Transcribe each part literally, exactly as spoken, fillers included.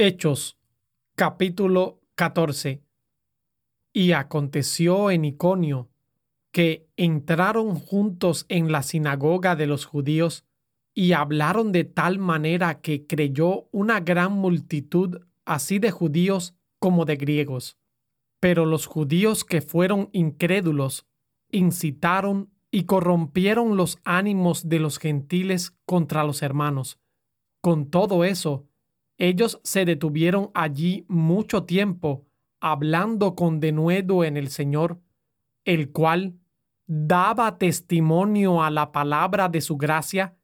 Hechos, capítulo catorce. Y aconteció en Iconio que entraron juntos en la sinagoga de los judíos y hablaron de tal manera que creyó una gran multitud, así de judíos como de griegos. Pero los judíos que fueron incrédulos incitaron y corrompieron los ánimos de los gentiles contra los hermanos. Con todo eso, ellos se detuvieron allí mucho tiempo, hablando con denuedo en el Señor, el cual daba testimonio a la palabra de su gracia,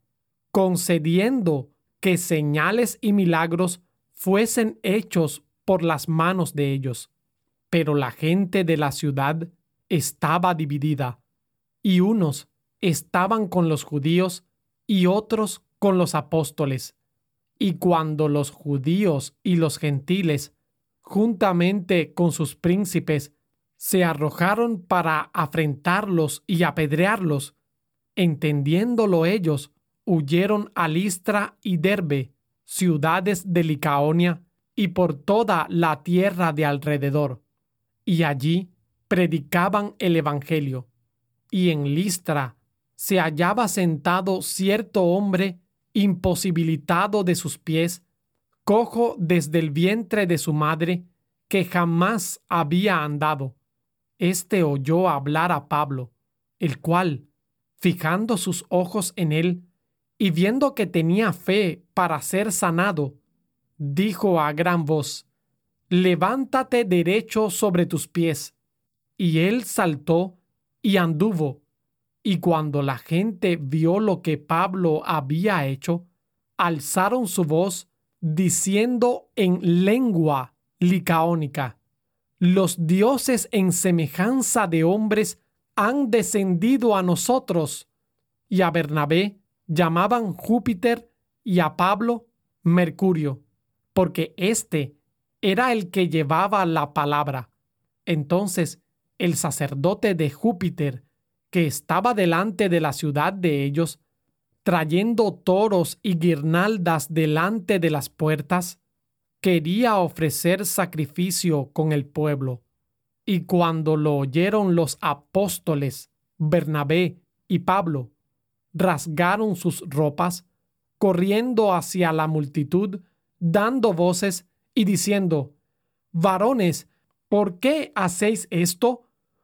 concediendo que señales y milagros fuesen hechos por las manos de ellos. Pero la gente de la ciudad estaba dividida, y unos estaban con los judíos y otros con los apóstoles. Y cuando los judíos y los gentiles, juntamente con sus príncipes, se arrojaron para afrentarlos y apedrearlos, entendiéndolo ellos, huyeron a Listra y Derbe, ciudades de Licaonia, y por toda la tierra de alrededor. Y allí predicaban el evangelio. Y en Listra se hallaba sentado cierto hombre imposibilitado de sus pies, cojo desde el vientre de su madre, que jamás había andado. Este oyó hablar a Pablo, el cual, fijando sus ojos en él, y viendo que tenía fe para ser sanado, dijo a gran voz: «Levántate derecho sobre tus pies». Y él saltó y anduvo. Y cuando la gente vio lo que Pablo había hecho, alzaron su voz, diciendo en lengua licaónica: «Los dioses en semejanza de hombres han descendido a nosotros». Y a Bernabé llamaban Júpiter y a Pablo Mercurio, porque éste era el que llevaba la palabra. Entonces el sacerdote de Júpiter, que estaba delante de la ciudad de ellos, trayendo toros y guirnaldas delante de las puertas, quería ofrecer sacrificio con el pueblo. Y cuando lo oyeron los apóstoles, Bernabé y Pablo, rasgaron sus ropas, corriendo hacia la multitud, dando voces y diciendo: «Varones, ¿por qué hacéis esto?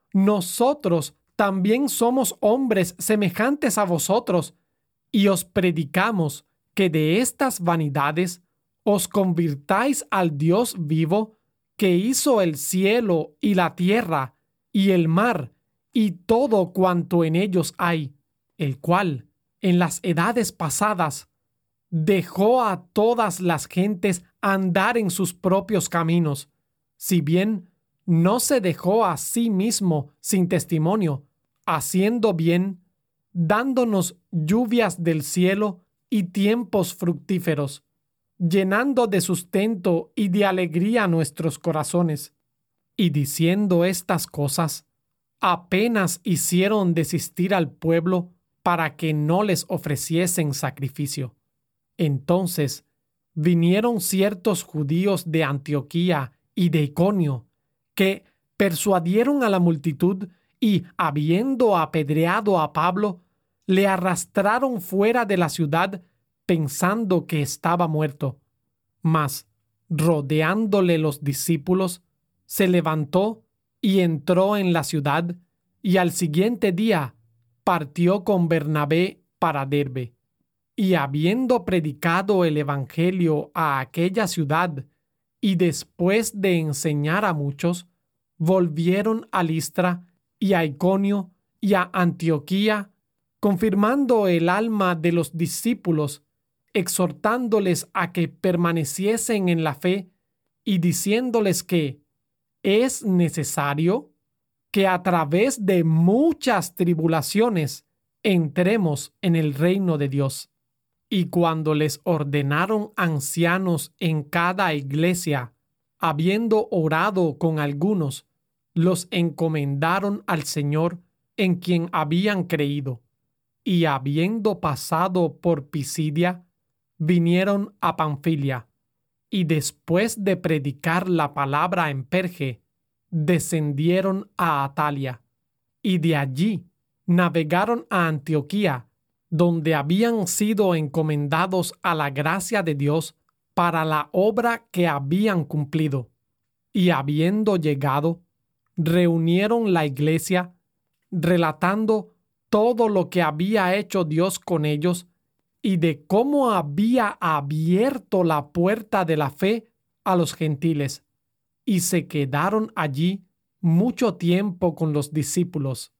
Nosotros también somos hombres semejantes a vosotros, y os predicamos que de estas vanidades os convirtáis al Dios vivo, que hizo el cielo y la tierra y el mar y todo cuanto en ellos hay, el cual en las edades pasadas dejó a todas las gentes andar en sus propios caminos, si bien no se dejó a sí mismo sin testimonio, haciendo bien, dándonos lluvias del cielo y tiempos fructíferos, llenando de sustento y de alegría nuestros corazones». Y diciendo estas cosas, apenas hicieron desistir al pueblo para que no les ofreciesen sacrificio. Entonces vinieron ciertos judíos de Antioquía y de Iconio, que persuadieron a la multitud y, habiendo apedreado a Pablo, le arrastraron fuera de la ciudad pensando que estaba muerto. Mas, rodeándole los discípulos, se levantó y entró en la ciudad, y al siguiente día partió con Bernabé para Derbe. Y habiendo predicado el evangelio a aquella ciudad, y después de enseñar a muchos, volvieron a Listra y a Iconio y a Antioquía, confirmando el alma de los discípulos, exhortándoles a que permaneciesen en la fe y diciéndoles que es necesario que a través de muchas tribulaciones entremos en el reino de Dios. Y cuando les ordenaron ancianos en cada iglesia, habiendo orado con algunos, los encomendaron al Señor en quien habían creído. Y habiendo pasado por Pisidia, vinieron a Panfilia. y después de predicar la palabra en Perge, descendieron a Atalia, y de allí navegaron a Antioquía, donde habían sido encomendados a la gracia de Dios para la obra que habían cumplido. Y habiendo llegado, reunieron la iglesia, relatando todo lo que había hecho Dios con ellos y de cómo había abierto la puerta de la fe a los gentiles, y se quedaron allí mucho tiempo con los discípulos.